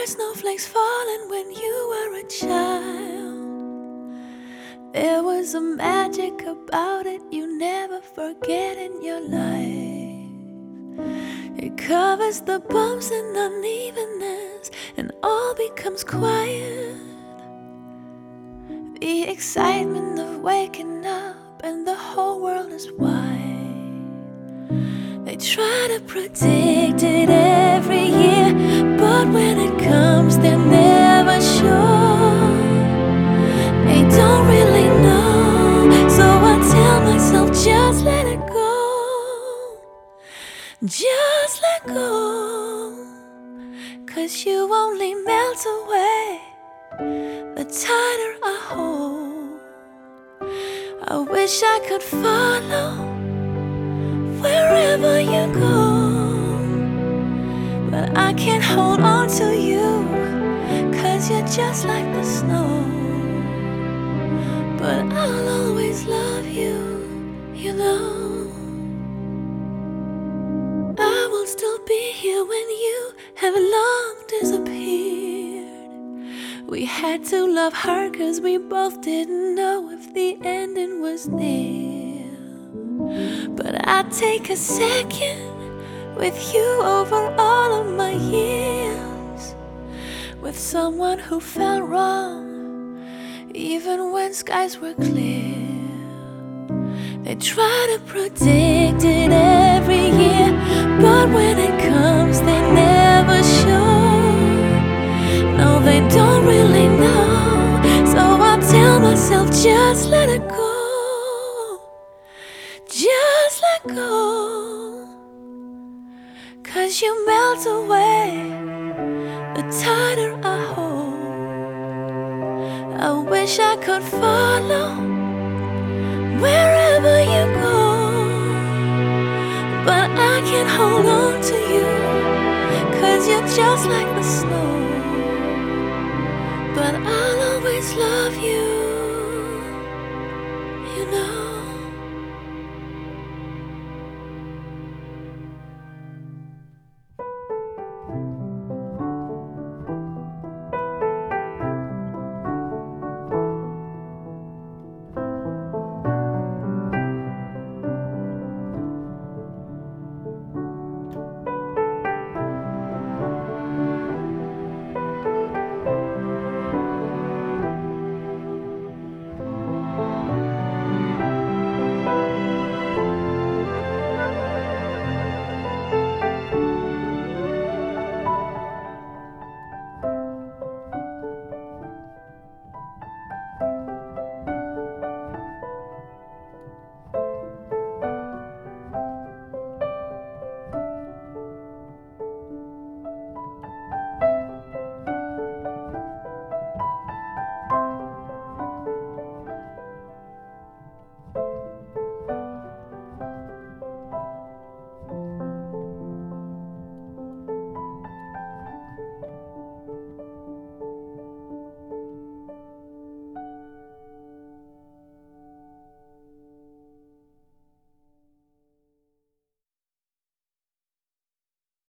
were snowflakes falling when you were a child. There was a magic about it you never forget in your life. It covers the bumps and unevenness, and all becomes quiet. The excitement of waking up and the whole world is wide. They try to predict it every year, but when it comes they're never sure. They don't really know, so I tell myself just let it go. Just let go, 'cause you only melt away the tighter I hold. I wish I could follow wherever you go, but I can't hold on to you, 'cause you're just like the snow. But I'll always love you, you know. I will still be here when you have long disappeared. We had to love her 'cause we both didn't know if the ending was near. But I'd take a second with you over all of my years, with someone who felt wrong even when skies were clear. They try to predict it every year, but when it comes they never sure. No, they don't really know, so I tell myself just let it go. Just let go, 'cause you melt away the tighter I hold. I wish I could follow wherever you go, but I can't hold on to you, 'cause you're just like the snow.